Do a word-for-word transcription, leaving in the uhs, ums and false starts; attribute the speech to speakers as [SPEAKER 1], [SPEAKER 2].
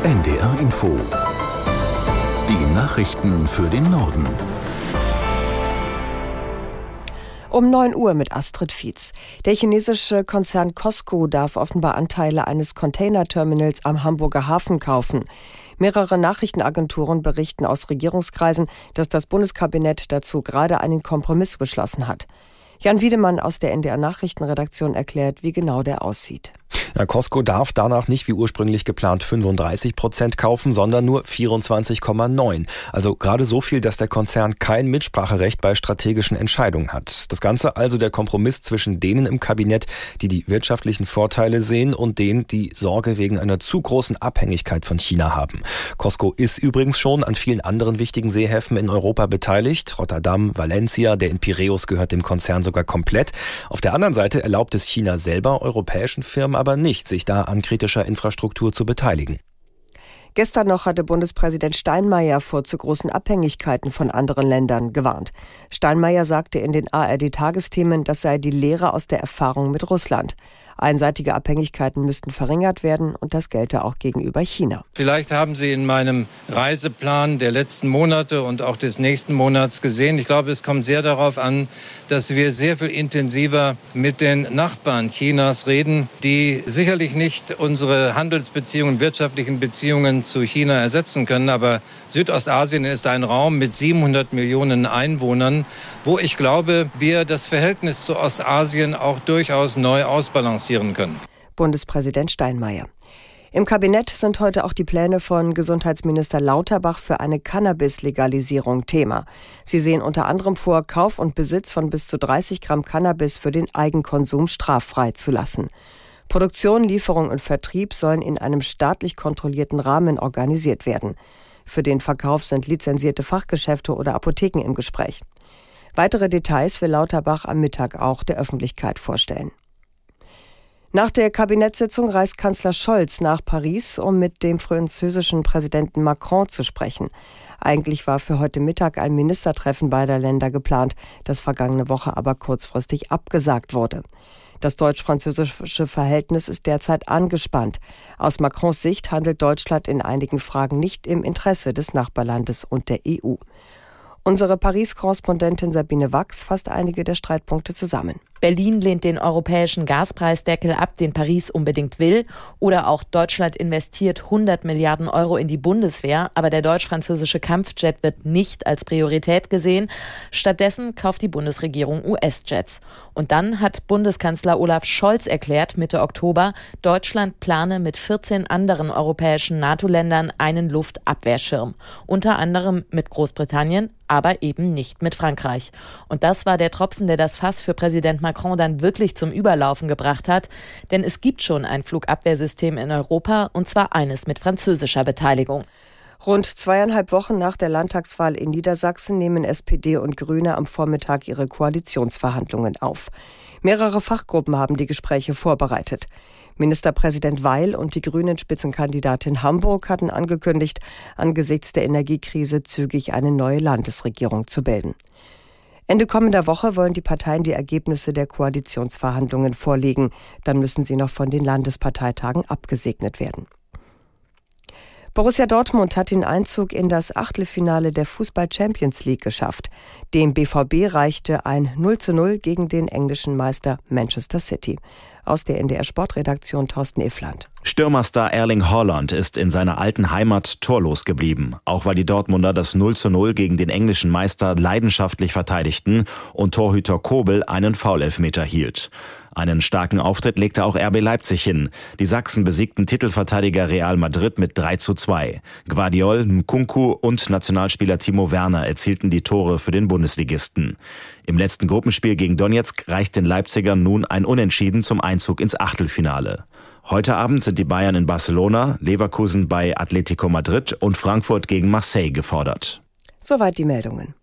[SPEAKER 1] N D R Info. Die Nachrichten für den Norden.
[SPEAKER 2] Um neun Uhr mit Astrid Fietz. Der chinesische Konzern Cosco darf offenbar Anteile eines Containerterminals am Hamburger Hafen kaufen. Mehrere Nachrichtenagenturen berichten aus Regierungskreisen, dass das Bundeskabinett dazu gerade einen Kompromiss beschlossen hat. Jan Wiedemann aus der N D R Nachrichtenredaktion erklärt, wie genau der aussieht.
[SPEAKER 3] Ja, Cosco darf danach nicht wie ursprünglich geplant fünfunddreißig Prozent kaufen, sondern nur vierundzwanzig Komma neun. Also gerade so viel, dass der Konzern kein Mitspracherecht bei strategischen Entscheidungen hat. Das Ganze also der Kompromiss zwischen denen im Kabinett, die die wirtschaftlichen Vorteile sehen, und denen, die Sorge wegen einer zu großen Abhängigkeit von China haben. Cosco ist übrigens schon an vielen anderen wichtigen Seehäfen in Europa beteiligt. Rotterdam, Valencia, der in Piräus gehört dem Konzern sogar komplett. Auf der anderen Seite erlaubt es China selber, europäischen Firmen aber nicht, sich da an kritischer Infrastruktur zu beteiligen.
[SPEAKER 2] Gestern noch hatte Bundespräsident Steinmeier vor zu großen Abhängigkeiten von anderen Ländern gewarnt. Steinmeier sagte in den A R D-Tagesthemen, das sei die Lehre aus der Erfahrung mit Russland. Einseitige Abhängigkeiten müssten verringert werden und das gelte auch gegenüber China.
[SPEAKER 4] Vielleicht haben Sie in meinem Reiseplan der letzten Monate und auch des nächsten Monats gesehen, ich glaube, es kommt sehr darauf an, dass wir sehr viel intensiver mit den Nachbarn Chinas reden, die sicherlich nicht unsere Handelsbeziehungen, wirtschaftlichen Beziehungen zu China ersetzen können. Aber Südostasien ist ein Raum mit siebenhundert Millionen Einwohnern, wo ich glaube, wir das Verhältnis zu Ostasien auch durchaus neu ausbalancieren können.
[SPEAKER 2] Bundespräsident Steinmeier. Im Kabinett sind heute auch die Pläne von Gesundheitsminister Lauterbach für eine Cannabis-Legalisierung Thema. Sie sehen unter anderem vor, Kauf und Besitz von bis zu dreißig Gramm Cannabis für den Eigenkonsum straffrei zu lassen. Produktion, Lieferung und Vertrieb sollen in einem staatlich kontrollierten Rahmen organisiert werden. Für den Verkauf sind lizenzierte Fachgeschäfte oder Apotheken im Gespräch. Weitere Details will Lauterbach am Mittag auch der Öffentlichkeit vorstellen. Nach der Kabinettssitzung reist Kanzler Scholz nach Paris, um mit dem französischen Präsidenten Macron zu sprechen. Eigentlich war für heute Mittag ein Ministertreffen beider Länder geplant, das vergangene Woche aber kurzfristig abgesagt wurde. Das deutsch-französische Verhältnis ist derzeit angespannt. Aus Macrons Sicht handelt Deutschland in einigen Fragen nicht im Interesse des Nachbarlandes und der E U. Unsere Paris-Korrespondentin Sabine Wachs fasst einige der Streitpunkte zusammen.
[SPEAKER 5] Berlin lehnt den europäischen Gaspreisdeckel ab, den Paris unbedingt will. Oder auch Deutschland investiert hundert Milliarden Euro in die Bundeswehr, aber der deutsch-französische Kampfjet wird nicht als Priorität gesehen. Stattdessen kauft die Bundesregierung U S-Jets. Und dann hat Bundeskanzler Olaf Scholz erklärt, Mitte Oktober, Deutschland plane mit vierzehn anderen europäischen NATO-Ländern einen Luftabwehrschirm. Unter anderem mit Großbritannien, aber eben nicht mit Frankreich. Und das war der Tropfen, der das Fass für Präsident Macron dann wirklich zum Überlaufen gebracht hat. Denn es gibt schon ein Flugabwehrsystem in Europa, und zwar eines mit französischer Beteiligung.
[SPEAKER 2] Rund zweieinhalb Wochen nach der Landtagswahl in Niedersachsen nehmen S P D und Grüne am Vormittag ihre Koalitionsverhandlungen auf. Mehrere Fachgruppen haben die Gespräche vorbereitet. Ministerpräsident Weil und die Grünen-Spitzenkandidatin Hamburg hatten angekündigt, angesichts der Energiekrise zügig eine neue Landesregierung zu bilden. Ende kommender Woche wollen die Parteien die Ergebnisse der Koalitionsverhandlungen vorlegen. Dann müssen sie noch von den Landesparteitagen abgesegnet werden. Borussia Dortmund hat den Einzug in das Achtelfinale der Fußball-Champions League geschafft. Dem B V B reichte ein null zu null gegen den englischen Meister Manchester City. Aus der N D R Sportredaktion Thorsten Iffland.
[SPEAKER 6] Stürmerstar Erling Haaland ist in seiner alten Heimat torlos geblieben. Auch weil die Dortmunder das null zu null gegen den englischen Meister leidenschaftlich verteidigten und Torhüter Kobel einen Foulelfmeter hielt. Einen starken Auftritt legte auch R B Leipzig hin. Die Sachsen besiegten Titelverteidiger Real Madrid mit drei zu zwei. Gvardiol, Nkunku und Nationalspieler Timo Werner erzielten die Tore für den Bundesligisten. Im letzten Gruppenspiel gegen Donetsk reicht den Leipzigern nun ein Unentschieden zum Einzug ins Achtelfinale. Heute Abend sind die Bayern in Barcelona, Leverkusen bei Atletico Madrid und Frankfurt gegen Marseille gefordert.
[SPEAKER 2] Soweit die Meldungen.